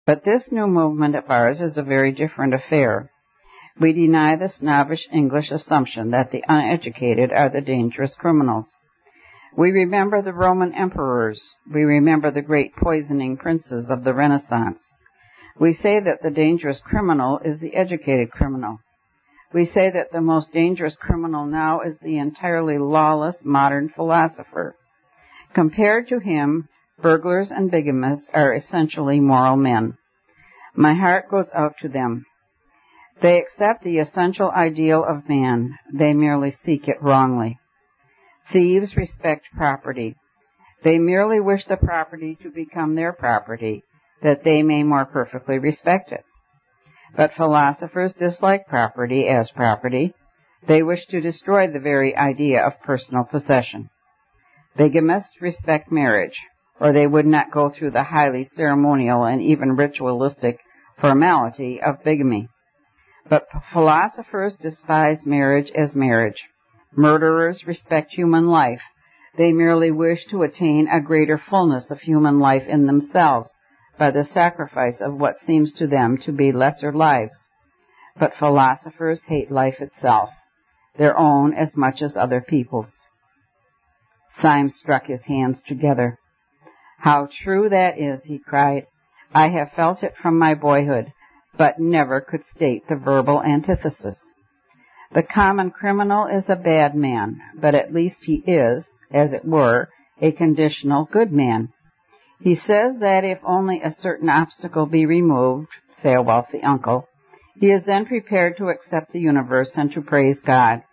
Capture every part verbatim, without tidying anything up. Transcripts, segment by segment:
But this new movement of ours is a very different affair. We deny the snobbish English assumption that the uneducated are the dangerous criminals. We remember the Roman emperors. We remember the great poisoning princes of the Renaissance. We say that the dangerous criminal is the educated criminal. We say that the most dangerous criminal now is the entirely lawless modern philosopher. Compared to him, burglars and bigamists are essentially moral men. My heart goes out to them. They accept the essential ideal of man. They merely seek it wrongly. Thieves respect property. They merely wish the property to become their property, that they may more perfectly respect it. But philosophers dislike property as property. They wish to destroy the very idea of personal possession. Bigamists respect marriage, or they would not go through the highly ceremonial and even ritualistic formality of bigamy. But philosophers despise marriage as marriage. Murderers respect human life. They merely wish to attain a greater fullness of human life in themselves by the sacrifice of what seems to them to be lesser lives. But philosophers hate life itself, their own as much as other people's. Syme struck his hands together. How true that is, he cried. I have felt it from my boyhood, but never could state the verbal antithesis. The common criminal is a bad man, but at least he is, as it were, a conditional good man. He says that if only a certain obstacle be removed, say a wealthy uncle, he is then prepared to accept the universe and to praise God.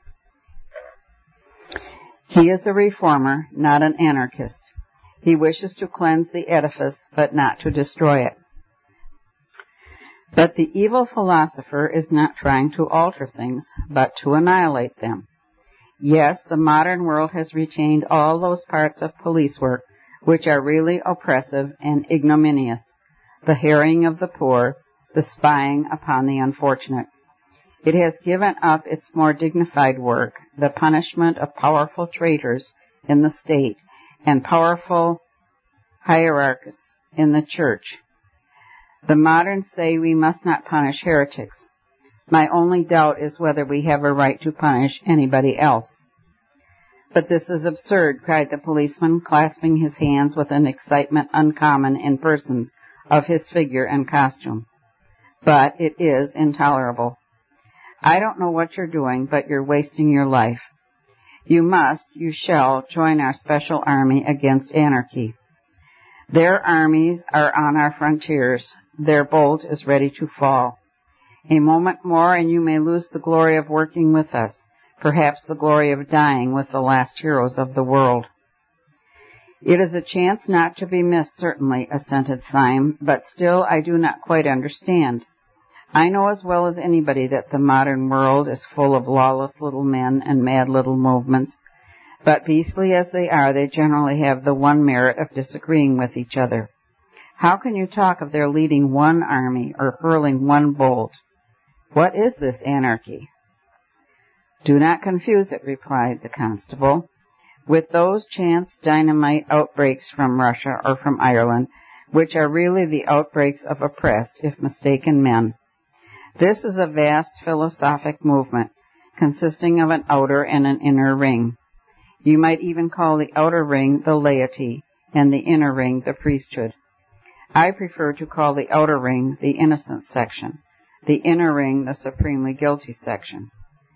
He is a reformer, not an anarchist. He wishes to cleanse the edifice, but not to destroy it. But the evil philosopher is not trying to alter things, but to annihilate them. Yes, the modern world has retained all those parts of police work which are really oppressive and ignominious, the harrying of the poor, the spying upon the unfortunate. It has given up its more dignified work, the punishment of powerful traitors in the state and powerful hierarchs in the church. The moderns say we must not punish heretics. My only doubt is whether we have a right to punish anybody else. But this is absurd, cried the policeman, clasping his hands with an excitement uncommon in persons of his figure and costume. But it is intolerable. I don't know what you're doing, but you're wasting your life. You must, you shall, join our special army against anarchy. Their armies are on our frontiers. Their bolt is ready to fall. A moment more and you may lose the glory of working with us, perhaps the glory of dying with the last heroes of the world. It is a chance not to be missed, certainly, assented Syme, but still I do not quite understand. I know as well as anybody that the modern world is full of lawless little men and mad little movements, but beastly as they are, they generally have the one merit of disagreeing with each other. How can you talk of their leading one army or hurling one bolt? What is this anarchy? Do not confuse it, replied the constable, with those chance dynamite outbreaks from Russia or from Ireland, which are really the outbreaks of oppressed, if mistaken, men. This is a vast philosophic movement, consisting of an outer and an inner ring. You might even call the outer ring the laity, and the inner ring the priesthood. I prefer to call the outer ring the innocent section, the inner ring the supremely guilty section.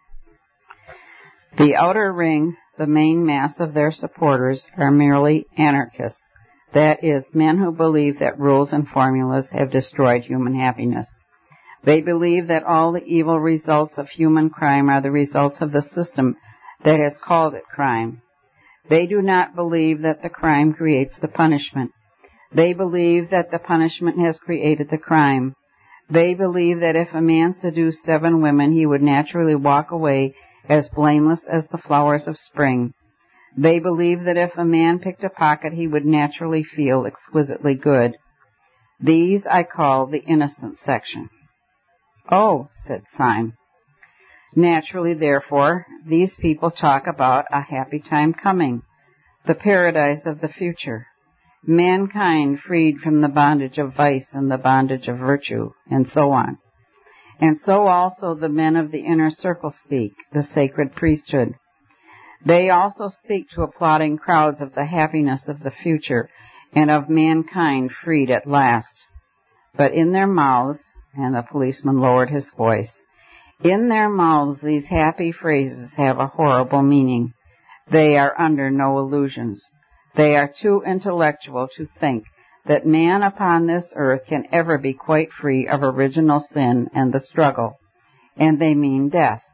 The outer ring, the main mass of their supporters, are merely anarchists, that is, men who believe that rules and formulas have destroyed human happiness. They believe that all the evil results of human crime are the results of the system that has called it crime. They do not believe that the crime creates the punishment. They believe that the punishment has created the crime. They believe that if a man seduced seven women, he would naturally walk away as blameless as the flowers of spring. They believe that if a man picked a pocket, he would naturally feel exquisitely good. These I call the innocent section. Oh, said Syme. Naturally, therefore, these people talk about a happy time coming, the paradise of the future. mankind freed from the bondage of vice and the bondage of virtue, and so on. And so also the men of the inner circle speak, the sacred priesthood. They also speak to applauding crowds of the happiness of the future and of mankind freed at last. But in their mouths, and the policeman lowered his voice, in their mouths these happy phrases have a horrible meaning. They are under no illusions. They are too intellectual to think that man upon this earth can ever be quite free of original sin and the struggle, and they mean death.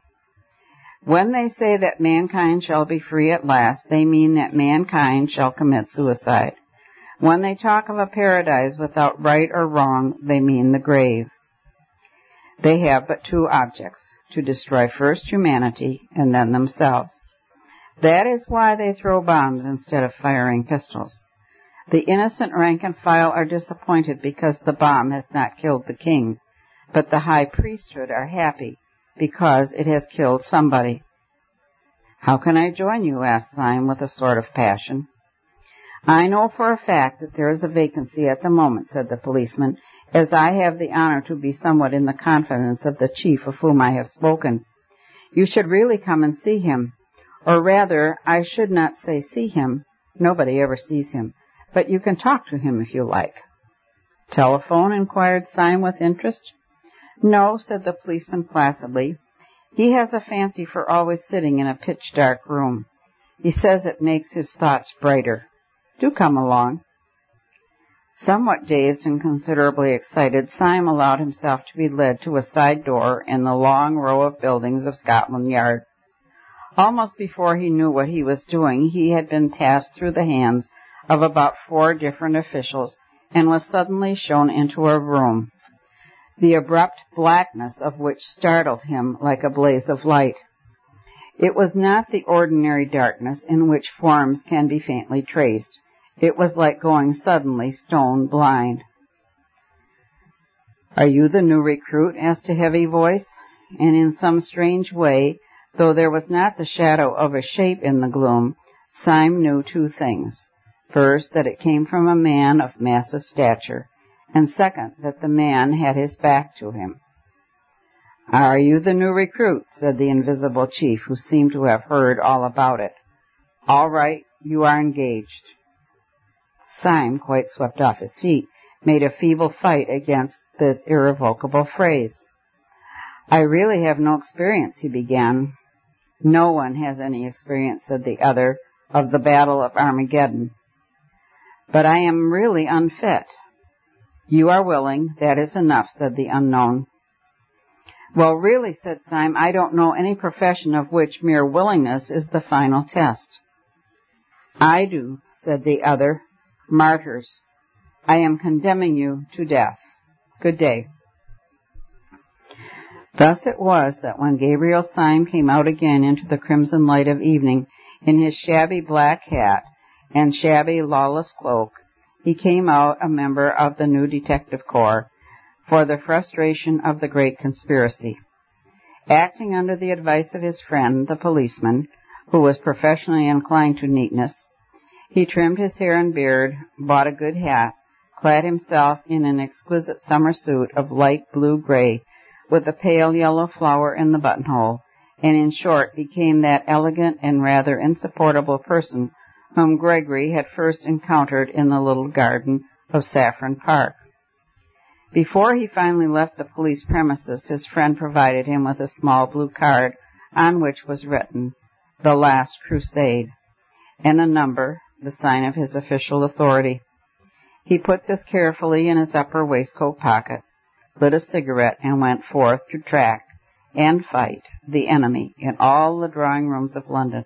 When they say that mankind shall be free at last, they mean that mankind shall commit suicide. When they talk of a paradise without right or wrong, they mean the grave. They have but two objects, to destroy first humanity and then themselves. That is why they throw bombs instead of firing pistols. The innocent rank and file are disappointed because the bomb has not killed the king, but the high priesthood are happy because it has killed somebody. How can I join you? Asked Syme with a sort of passion. I know for a fact that there is a vacancy at the moment, said the policeman, as I have the honor to be somewhat in the confidence of the chief of whom I have spoken. You should really come and see him. Or rather, I should not say see him. Nobody ever sees him. But you can talk to him if you like. Telephone? Inquired Syme with interest. No, said the policeman placidly. He has a fancy for always sitting in a pitch-dark room. He says it makes his thoughts brighter. Do come along. Somewhat dazed and considerably excited, Syme allowed himself to be led to a side door in the long row of buildings of Scotland Yard. Almost before he knew what he was doing, he had been passed through the hands of about four different officials and was suddenly shown into a room, the abrupt blackness of which startled him like a blaze of light. It was not the ordinary darkness in which forms can be faintly traced. It was like going suddenly stone blind. Are you the new recruit? Asked a heavy voice, and in some strange way, though there was not the shadow of a shape in the gloom, Syme knew two things. First, that it came from a man of massive stature, and second, that the man had his back to him. Are you the new recruit? Said the invisible chief, who seemed to have heard all about it. All right, you are engaged. Syme, quite swept off his feet, made a feeble fight against this irrevocable phrase. I really have no experience, he began. No one has any experience, said the other, of the Battle of Armageddon. But I am really unfit. You are willing, that is enough, said the unknown. Well, really, said Syme, I don't know any profession of which mere willingness is the final test. I do, said the other. Martyrs. I am condemning you to death. Good day. Thus it was that when Gabriel Syme came out again into the crimson light of evening in his shabby black hat and shabby lawless cloak, he came out a member of the new detective corps for the frustration of the great conspiracy. Acting under the advice of his friend, the policeman, who was professionally inclined to neatness, he trimmed his hair and beard, bought a good hat, clad himself in an exquisite summer suit of light blue-gray, with a pale yellow flower in the buttonhole, and in short became that elegant and rather insupportable person whom Gregory had first encountered in the little garden of Saffron Park. Before he finally left the police premises, his friend provided him with a small blue card on which was written, "The Last Crusade," and a number, the sign of his official authority. He put this carefully in his upper waistcoat pocket, lit a cigarette, and went forth to track and fight the enemy in all the drawing-rooms of London.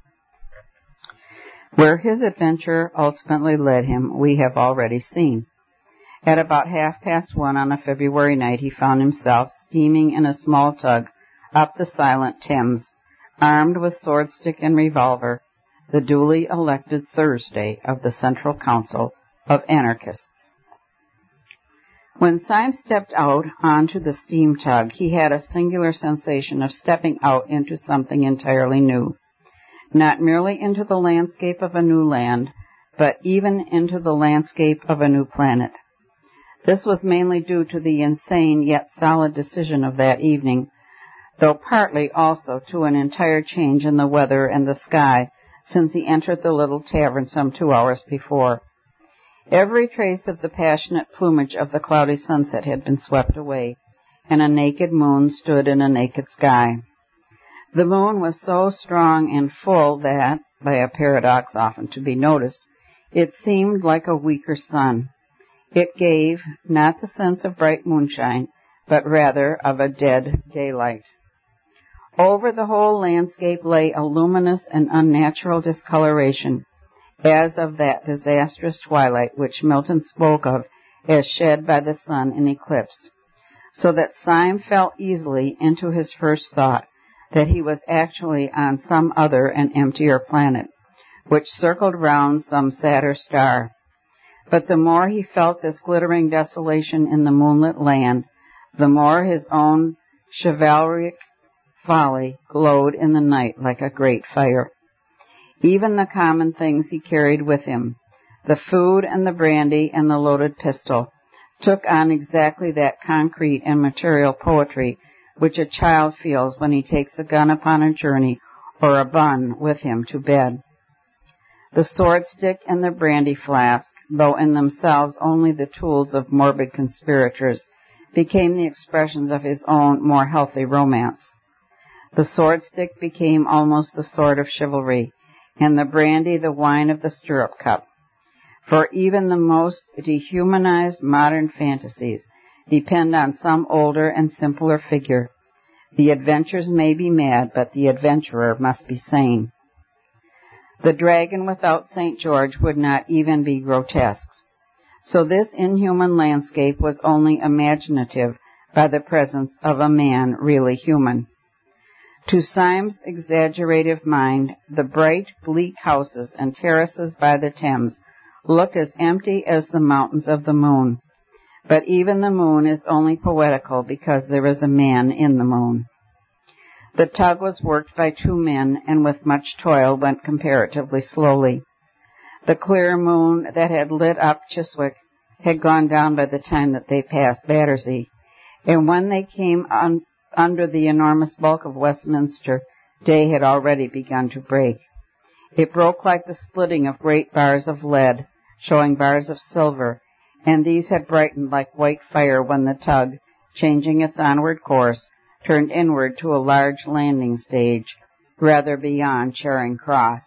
Where his adventure ultimately led him, we have already seen. At about half-past one on a February night, he found himself steaming in a small tug up the silent Thames, armed with sword-stick and revolver, the duly elected Thursday of the Central Council of Anarchists. When Syme stepped out onto the steam tug, he had a singular sensation of stepping out into something entirely new. Not merely into the landscape of a new land, but even into the landscape of a new planet. This was mainly due to the insane yet solid decision of that evening, though partly also to an entire change in the weather and the sky since he entered the little tavern some two hours before. Every trace of the passionate plumage of the cloudy sunset had been swept away, and a naked moon stood in a naked sky. The moon was so strong and full that, by a paradox often to be noticed, it seemed like a weaker sun. It gave not the sense of bright moonshine, but rather of a dead daylight. Over the whole landscape lay a luminous and unnatural discoloration, as of that disastrous twilight which Milton spoke of as shed by the sun in eclipse, so that Syme fell easily into his first thought, that he was actually on some other and emptier planet, which circled round some sadder star. But the more he felt this glittering desolation in the moonlit land, the more his own chivalric folly glowed in the night like a great fire. Even the common things he carried with him, the food and the brandy and the loaded pistol, took on exactly that concrete and material poetry which a child feels when he takes a gun upon a journey or a bun with him to bed. The sword stick and the brandy flask, though in themselves only the tools of morbid conspirators, became the expressions of his own more healthy romance. The sword stick became almost the sword of chivalry, and the brandy the wine of the stirrup cup. For even the most dehumanized modern fantasies depend on some older and simpler figure. The adventures may be mad, but the adventurer must be sane. The dragon without Saint George would not even be grotesque. So this inhuman landscape was only imaginative by the presence of a man really human. To Syme's exaggerative mind, the bright, bleak houses and terraces by the Thames looked as empty as the mountains of the moon. But even the moon is only poetical because there is a man in the moon. The tug was worked by two men, and with much toil went comparatively slowly. The clear moon that had lit up Chiswick had gone down by the time that they passed Battersea, and when they came un- under the enormous bulk of Westminster, day had already begun to break. It broke like the splitting of great bars of lead, showing bars of silver, and these had brightened like white fire when the tug, changing its onward course, turned inward to a large landing stage, rather beyond Charing Cross.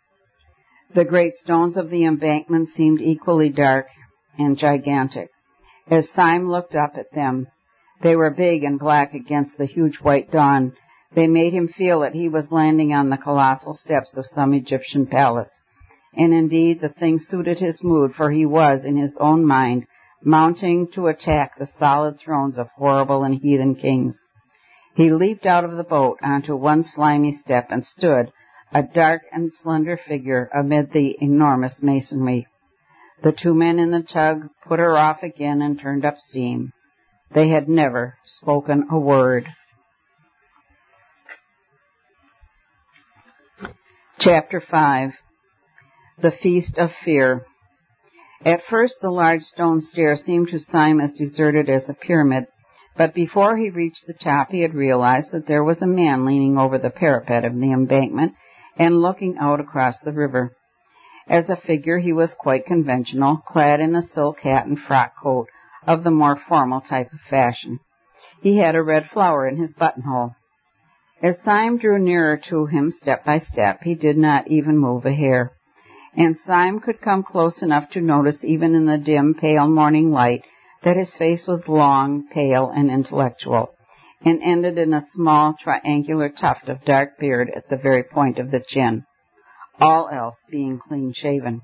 The great stones of the embankment seemed equally dark and gigantic. As Syme looked up at them, they were big and black against the huge white dawn. They made him feel that he was landing on the colossal steps of some Egyptian palace. And indeed the thing suited his mood, for he was, in his own mind, mounting to attack the solid thrones of horrible and heathen kings. He leaped out of the boat onto one slimy step and stood, a dark and slender figure, amid the enormous masonry. The two men in the tug put her off again and turned up steam. They had never spoken a word. Chapter five. The Feast of Fear. At first the large stone stair seemed to Syme as deserted as a pyramid, but before he reached the top he had realized that there was a man leaning over the parapet of the embankment and looking out across the river. As a figure he was quite conventional, clad in a silk hat and frock coat of the more formal type of fashion. He had a red flower in his buttonhole. As Syme drew nearer to him step by step, he did not even move a hair. And Syme could come close enough to notice, even in the dim, pale morning light, that his face was long, pale, and intellectual, and ended in a small, triangular tuft of dark beard at the very point of the chin, all else being clean-shaven.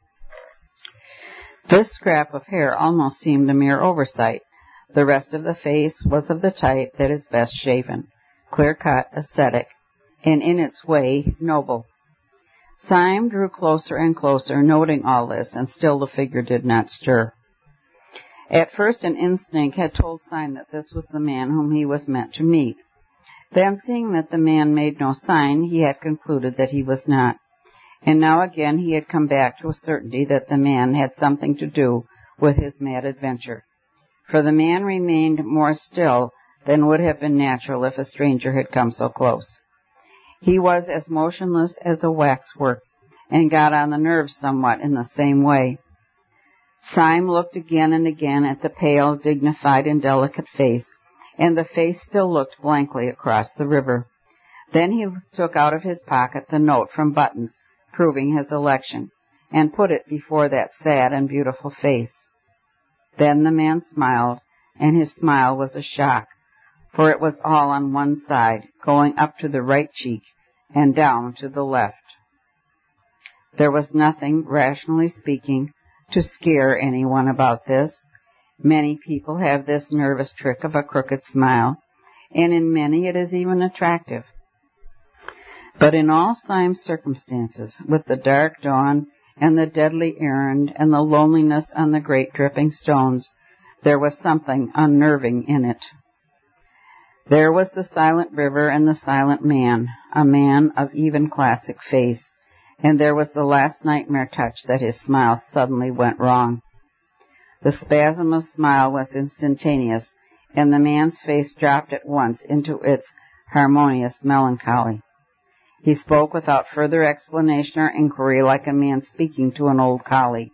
This scrap of hair almost seemed a mere oversight. The rest of the face was of the type that is best shaven, clear-cut, ascetic, and in its way noble. Syme drew closer and closer, noting all this, and still the figure did not stir. At first an instinct had told Syme that this was the man whom he was meant to meet. Then, seeing that the man made no sign, he had concluded that he was not. And now again he had come back to a certainty that the man had something to do with his mad adventure. For the man remained more still than would have been natural if a stranger had come so close. He was as motionless as a waxwork, and got on the nerves somewhat in the same way. Syme looked again and again at the pale, dignified, and delicate face, and the face still looked blankly across the river. Then he took out of his pocket the note from Buttons, proving his election, and put it before that sad and beautiful face. Then the man smiled, and his smile was a shock, for it was all on one side, going up to the right cheek and down to the left. There was nothing, rationally speaking, to scare anyone about this. Many people have this nervous trick of a crooked smile, and in many it is even attractive. But in all Syme's circumstances, with the dark dawn and the deadly errand and the loneliness on the great dripping stones, there was something unnerving in it. There was the silent river and the silent man, a man of even classic face, and there was the last nightmare touch that his smile suddenly went wrong. The spasm of smile was instantaneous, and the man's face dropped at once into its harmonious melancholy. He spoke without further explanation or inquiry, like a man speaking to an old colleague.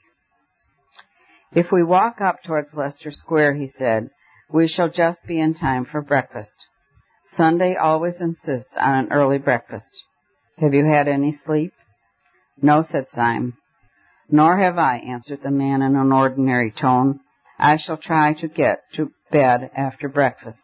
"If we walk up towards Leicester Square," he said, "we shall just be in time for breakfast. Sunday always insists on an early breakfast. Have you had any sleep?" "No," said Syme. "Nor have I," answered the man in an ordinary tone. "I shall try to get to bed after breakfast."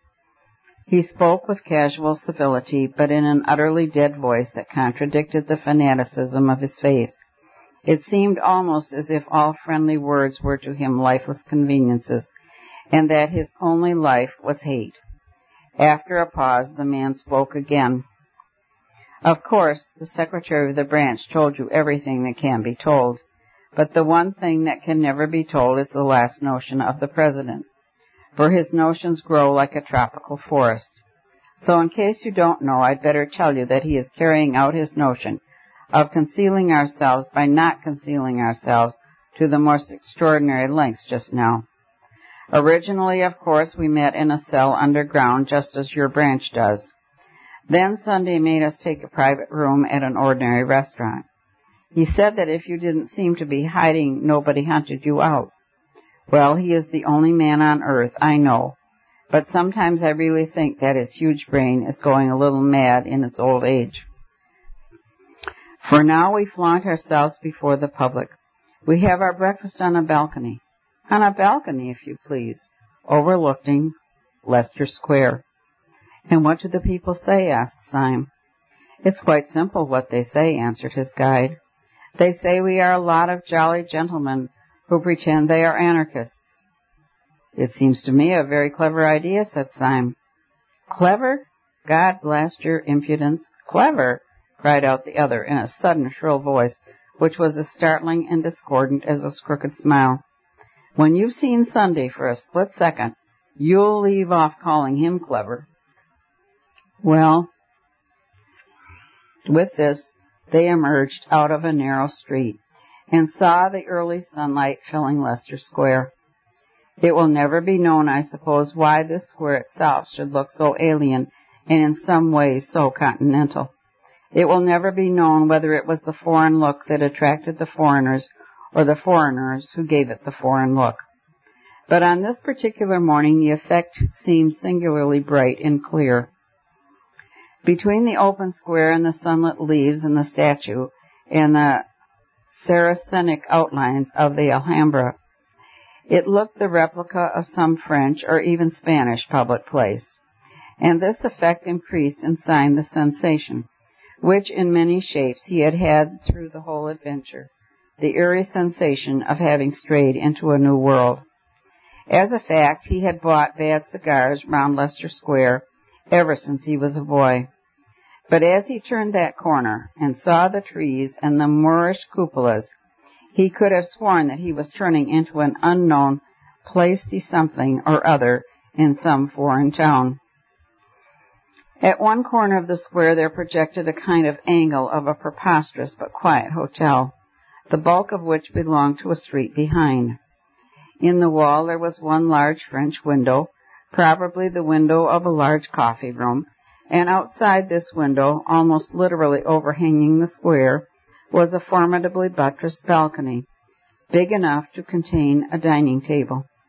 He spoke with casual civility, but in an utterly dead voice that contradicted the fanaticism of his face. It seemed almost as if all friendly words were to him lifeless conveniences, and that his only life was hate. After a pause, the man spoke again. "Of course, the Secretary of the Branch told you everything that can be told, but the one thing that can never be told is the last notion of the President, for his notions grow like a tropical forest. So in case you don't know, I'd better tell you that he is carrying out his notion of concealing ourselves by not concealing ourselves to the most extraordinary lengths just now. Originally, of course, we met in a cell underground, just as your branch does. Then Sunday made us take a private room at an ordinary restaurant. He said that if you didn't seem to be hiding, nobody hunted you out. Well, he is the only man on earth, I know, but sometimes I really think that his huge brain is going a little mad in its old age. For now we flaunt ourselves before the public. We have our breakfast on a balcony. On a balcony, if you please, overlooking Leicester Square." "And what do the people say?" asked Syme. "It's quite simple what they say," answered his guide. "They say we are a lot of jolly gentlemen who pretend they are anarchists." "It seems to me a very clever idea," said Syme. "Clever? God blast your impudence. Clever?" cried out the other in a sudden shrill voice, which was as startling and discordant as a crooked smile. "When you've seen Sunday for a split second, you'll leave off calling him clever." Well, with this, they emerged out of a narrow street and saw the early sunlight filling Leicester Square. It will never be known, I suppose, why this square itself should look so alien and in some ways so continental. It will never be known whether it was the foreign look that attracted the foreigners or the foreigners who gave it the foreign look. But on this particular morning the effect seemed singularly bright and clear. Between the open square and the sunlit leaves and the statue and the Saracenic outlines of the Alhambra, it looked the replica of some French or even Spanish public place. And this effect increased and signed the sensation, which in many shapes he had had through the whole adventure, the eerie sensation of having strayed into a new world. As a fact, he had bought bad cigars round Leicester Square ever since he was a boy. But as he turned that corner and saw the trees and the Moorish cupolas, he could have sworn that he was turning into an unknown place-something or other in some foreign town. At one corner of the square there projected a kind of angle of a preposterous but quiet hotel, the bulk of which belonged to a street behind. In the wall there was one large French window, probably the window of a large coffee room, and outside this window, almost literally overhanging the square, was a formidably buttressed balcony, big enough to contain a dining table.